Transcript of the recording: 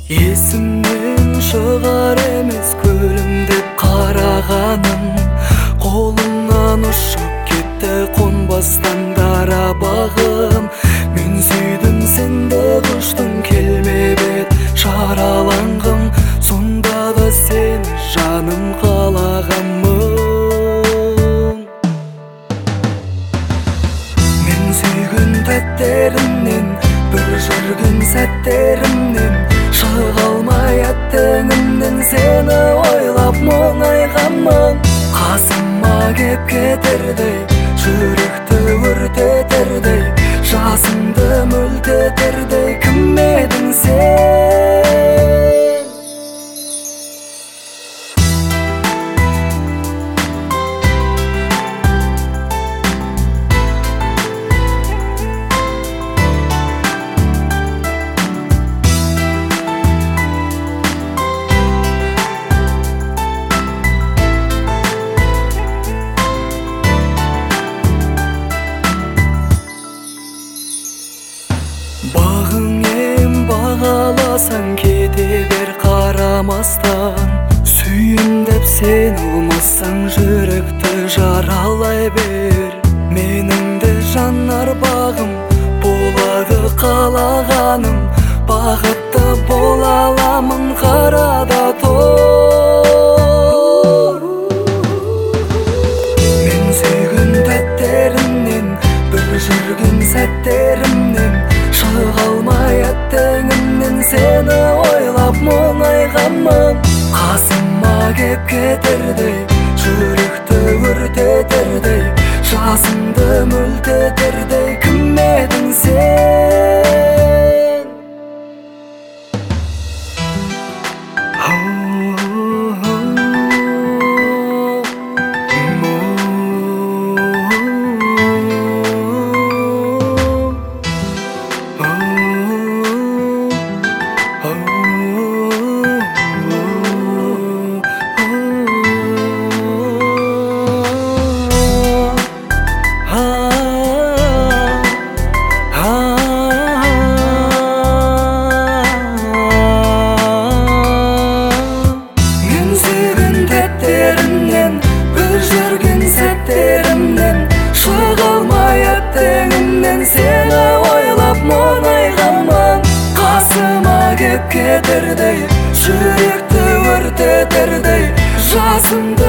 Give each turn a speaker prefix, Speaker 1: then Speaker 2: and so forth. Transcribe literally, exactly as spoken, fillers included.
Speaker 1: Есімнен шығар емес күлімдеп қарағаным, қолымнан ұшып кетті қонбастан дара бағым. Мен сүйдім, сен де құштың, келмеп ед жараланғым, сонда да сені жаным қалағанмын. Мен сүйген тәттерімнен, бір жүрген сәттерімнен, шыға алмай аттыңымнан сені ойлап мұңайғанмын. Қасыма кеп кетердей, жүректі өртетердей, жасымды мөлтетердей, кім едің сен? Бағың ем, бағаласаң кете бер қарамастан, сүйем деп сен ұлмасаң жүректі жаралай бер. Менің де жанар бағым болады қалағаным, бақытты бола аламын қарада тұр. Мен сүйген тәттерімнен, бір жүрген сәттерімнен, шыға алмай аттыңымнан сені ойлап мұңайғанмын. Қасыма кеп кетердей, жүректі өртетердей, жасымды мөлтетердей, кім едің сен? Сені ойлап мұңайғанмын, қасыма кеп кетердей, жүректі өртетердей, жасымды